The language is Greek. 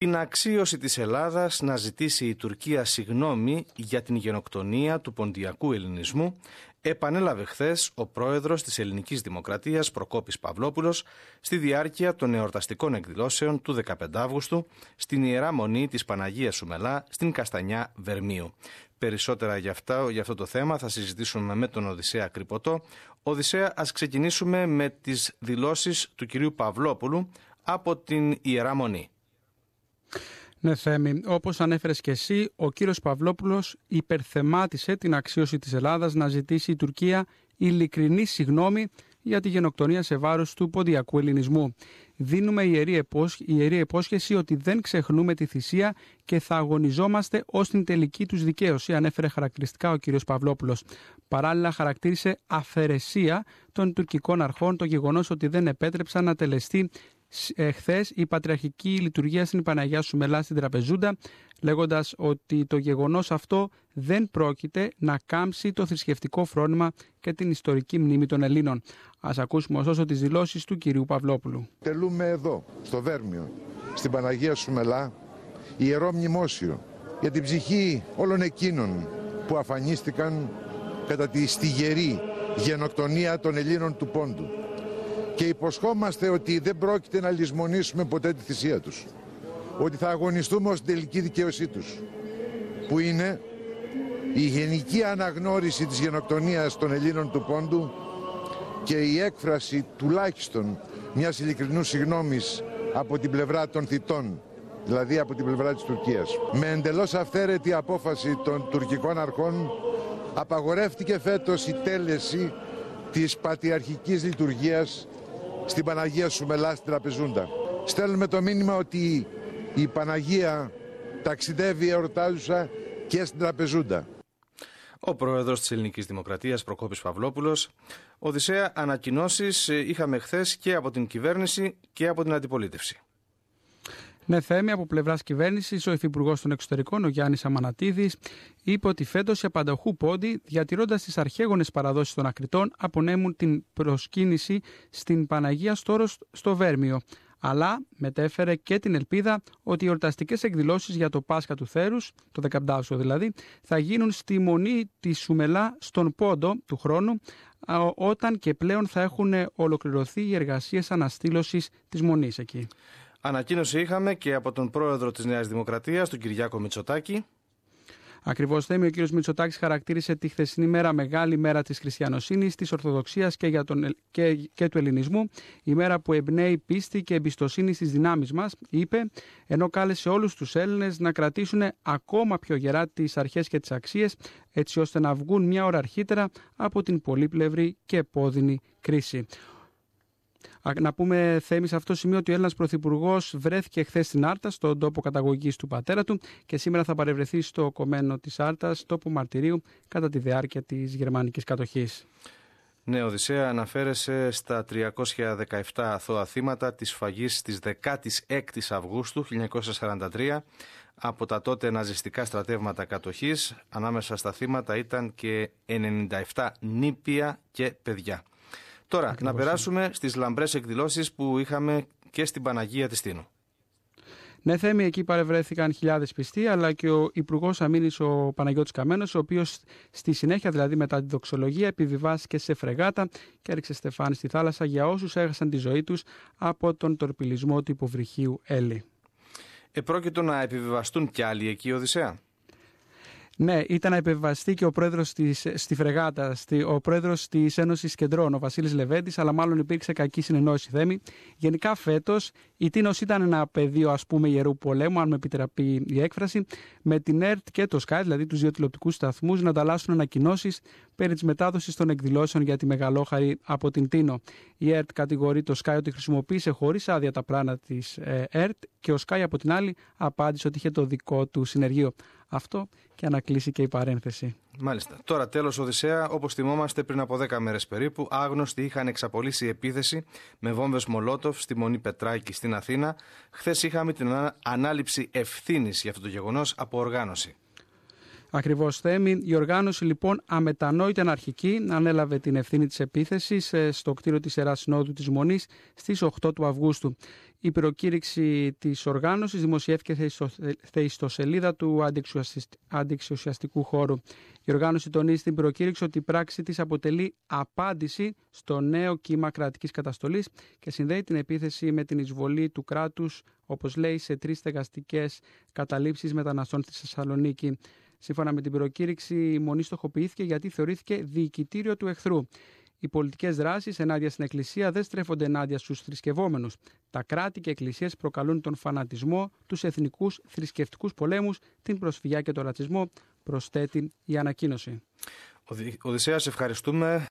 Την αξίωση της Ελλάδας να ζητήσει η Τουρκία συγγνώμη για την γενοκτονία του ποντιακού ελληνισμού επανέλαβε χθες ο πρόεδρος της Ελληνικής Δημοκρατίας Προκόπης Παυλόπουλος στη διάρκεια των εορταστικών εκδηλώσεων του 15 Αύγουστου στην Ιερά Μονή της Παναγίας Σουμελά στην Καστανιά Βερμίου. Περισσότερα για αυτό το θέμα θα συζητήσουμε με τον Οδυσσέα Κρυποτό. Οδυσσέα, ας ξεκινήσουμε με τις δηλώσεις του κυρίου Παυλόπουλου από την Ιερά Μονή. Ναι, Θέμη, όπως ανέφερες και εσύ, ο κύριος Παυλόπουλος υπερθεμάτισε την αξίωση της Ελλάδας να ζητήσει η Τουρκία ειλικρινή συγγνώμη για τη γενοκτονία σε βάρος του ποντιακού ελληνισμού. Δίνουμε ιερή υπόσχεση ότι δεν ξεχνούμε τη θυσία και θα αγωνιζόμαστε ως την τελική τους δικαίωση, ανέφερε χαρακτηριστικά ο κύριος Παυλόπουλος. Παράλληλα, χαρακτήρισε αφαιρεσία των τουρκικών αρχών το γεγονός ότι δεν επέτρεψαν να τελεστεί χθες η πατριαρχική λειτουργία στην Παναγιά Σουμελά στην Τραπεζούντα, λέγοντας ότι το γεγονός αυτό δεν πρόκειται να κάμψει το θρησκευτικό φρόνημα και την ιστορική μνήμη των Ελλήνων. Ας ακούσουμε ωστόσο τις δηλώσεις του κυρίου Παυλόπουλου. Τελούμε εδώ, στο Βέρμιο, στην Παναγία Σουμελά, ιερό μνημόσιο για την ψυχή όλων εκείνων που αφανίστηκαν κατά τη στιγερή γενοκτονία των Ελλήνων του Πόντου. Και υποσχόμαστε ότι δεν πρόκειται να λησμονήσουμε ποτέ τη θυσία τους. Ότι θα αγωνιστούμε ως την τελική δικαίωσή τους. Που είναι η γενική αναγνώριση της γενοκτονίας των Ελλήνων του Πόντου και η έκφραση τουλάχιστον μιας ειλικρινούς συγγνώμης από την πλευρά των θητών, δηλαδή από την πλευρά της Τουρκίας. Με εντελώς αυθαίρετη απόφαση των τουρκικών αρχών απαγορεύτηκε φέτος η τέλεση της πατριαρχικής λειτουργίας στην Παναγία Σουμελά στην Τραπεζούντα. Στέλνουμε το μήνυμα ότι η Παναγία ταξιδεύει εορτάζουσα και στην Τραπεζούντα. Ο πρόεδρος της Ελληνικής Δημοκρατίας Προκόπης Παυλόπουλος. Οδυσσέα, ανακοινώσεις είχαμε χθες και από την κυβέρνηση και από την αντιπολίτευση. Ναι, Θέμη, από πλευράς κυβέρνησης, ο Υφυπουργός των Εξωτερικών, ο Γιάννης Αμανατίδης, είπε ότι φέτος οι απανταχού πόντοι, διατηρώντας τις αρχαίγονες παραδόσεις των ακριτών, απονέμουν την προσκύνηση στην Παναγία στο Βέρμιο. Αλλά μετέφερε και την ελπίδα ότι οι εορταστικές εκδηλώσεις για το Πάσχα του Θέρους, το 15ο δηλαδή, θα γίνουν στη Μονή της Σουμελά στον Πόντο του χρόνου, όταν και πλέον θα έχουν ολοκληρωθεί οι εργασίες αναστήλωσης της Μονής εκεί. Ανακοίνωση είχαμε και από τον πρόεδρο της Νέας Δημοκρατίας, τον Κυριάκο Μητσοτάκη. Ακριβώς, Θέμη, ο κύριος Μητσοτάκης χαρακτήρισε τη χθεσινή μέρα μεγάλη μέρα της χριστιανοσύνης, της Ορθοδοξίας και του ελληνισμού, η μέρα που εμπνέει πίστη και εμπιστοσύνη στις δυνάμεις μας, είπε, ενώ κάλεσε όλους τους Έλληνες να κρατήσουν ακόμα πιο γερά τις αρχές και τις αξίες, έτσι ώστε να βγουν μια ώρα αρχίτερα από την πολύπλευρη και επώδυνη κρίση. Να πούμε, Θέμη, σε αυτό το σημείο ότι ο Έλληνας Πρωθυπουργός βρέθηκε χθες στην Άρτα, στον τόπο καταγωγής του πατέρα του, και σήμερα θα παρευρεθεί στο κομμένο της Άρτας, τόπο μαρτυρίου, κατά τη διάρκεια της γερμανικής κατοχής. Ναι, Οδυσσέα, αναφέρεσαι στα 317 αθώα θύματα της σφαγής της 16ης Αυγούστου 1943 από τα τότε ναζιστικά στρατεύματα κατοχής. Ανάμεσα στα θύματα ήταν και 97 νήπια και παιδιά. Τώρα, ακριβώς, να περάσουμε στις λαμπρές εκδηλώσεις που είχαμε και στην Παναγία της Τίνου. Ναι, Θέμη, εκεί παρευρέθηκαν χιλιάδες πιστοί, αλλά και ο Υπουργός Αμήνης, ο Παναγιώτης Καμένος, ο οποίος στη συνέχεια, δηλαδή μετά τη δοξολογία, επιβιβάστηκε σε φρεγάτα και έριξε στεφάνι στη θάλασσα για όσους έχασαν τη ζωή τους από τον τορπιλισμό του υποβρυχίου Έλλη. Επρόκειτο να επιβιβαστούν κι άλλοι εκεί, Οδυσσέα. Ναι, ήταν να επιβεβαστεί και ο πρόεδρος στη φρεγάτα, ο πρόεδρος της Ένωσης Κεντρών, ο Βασίλης Λεβέντης, αλλά μάλλον υπήρξε κακή συνεννόηση, Θέμη. Γενικά φέτος η Τίνος ήταν ένα πεδίο, ας πούμε, ιερού πολέμου, αν με επιτραπεί η έκφραση, με την ΕΡΤ και το ΣΚΑΙ, δηλαδή τους δύο τηλεοπτικούς σταθμούς, να ανταλλάσσουν ανακοινώσεις περί της μετάδοσης των εκδηλώσεων για τη Μεγαλόχαρη από την Τίνο. Η ΕΡΤ κατηγορεί το ΣΚΑΙ ότι χρησιμοποίησε χωρίς άδεια τα πράνα της ΕΡΤ και ο ΣΚΑΙ από την άλλη απάντησε ότι είχε το δικό του συνεργείο. Αυτό και να κλείσει και η παρένθεση. Μάλιστα. Τώρα τέλος, Οδυσσέα, όπως θυμόμαστε, πριν από 10 μέρες περίπου, άγνωστοι είχαν εξαπολύσει επίθεση με βόμβες Μολότοφ στη Μονή Πετράκη στην Αθήνα. Χθες είχαμε την ανάληψη ευθύνης για αυτό το γεγονός από οργάνωση. Ακριβώς, Θέμη. Η οργάνωση λοιπόν αμετανόητα αναρχική ανέλαβε την ευθύνη της επίθεσης στο κτίριο της Ιεράς Συνόδου της Μονής στις 8 του Αυγούστου. Η προκήρυξη της οργάνωσης δημοσιεύθηκε στη ιστοσελίδα του αντιεξουσιαστικού χώρου. Η οργάνωση τονίζει στην προκήρυξη ότι η πράξη της αποτελεί απάντηση στο νέο κύμα κρατικής καταστολής και συνδέει την επίθεση με την εισβολή του κράτους, όπως λέει, σε 3 στεγαστικές καταλήψεις μεταναστών στη Θεσσαλονίκη. Σύμφωνα με την προκήρυξη, η Μονή στοχοποιήθηκε γιατί θεωρήθηκε διοικητήριο του εχθρού. Οι πολιτικές δράσεις ενάντια στην Εκκλησία δεν στρέφονται ενάντια στους θρησκευόμενους. Τα κράτη και εκκλησίες προκαλούν τον φανατισμό, τους εθνικούς θρησκευτικούς πολέμους, την προσφυγιά και τον ρατσισμό, προσθέτει η ανακοίνωση. Οδυσσέα, ευχαριστούμε.